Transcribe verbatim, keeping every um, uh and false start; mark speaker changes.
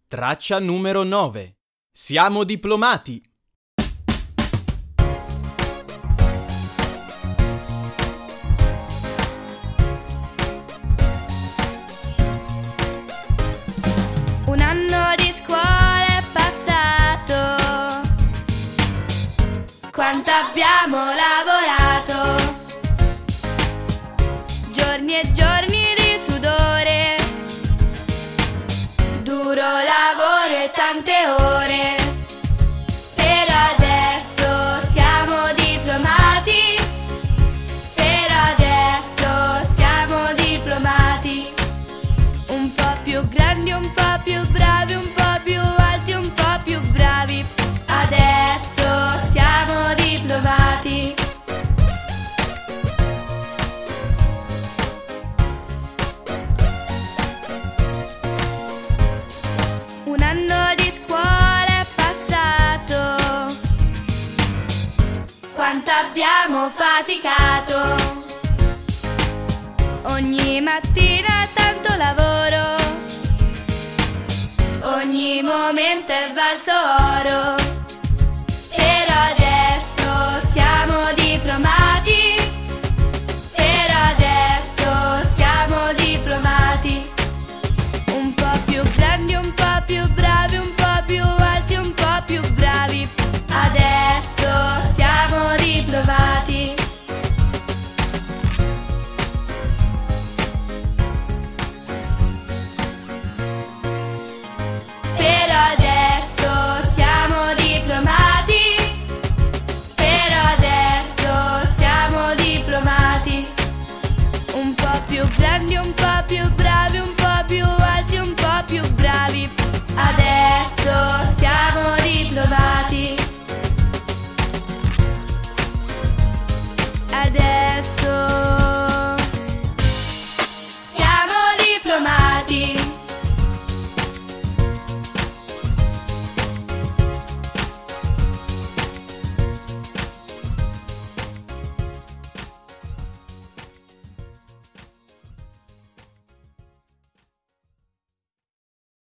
Speaker 1: Traccia numero nove. Siamo diplomati.
Speaker 2: Un anno di scuola è passato, quanto abbiamo lavorato, giorni e giorni di sudore, duro lavoro e tante ore. Per adesso siamo diplomati, per adesso siamo diplomati. Un po' più grandi, un po' più bravi, un po' più alti, un po' più bravi. Adesso siamo diplomati. Un anno di scuola è passato, quanto abbiamo faticato. Ogni mattina tanto lavoro, ogni momento è valso oro.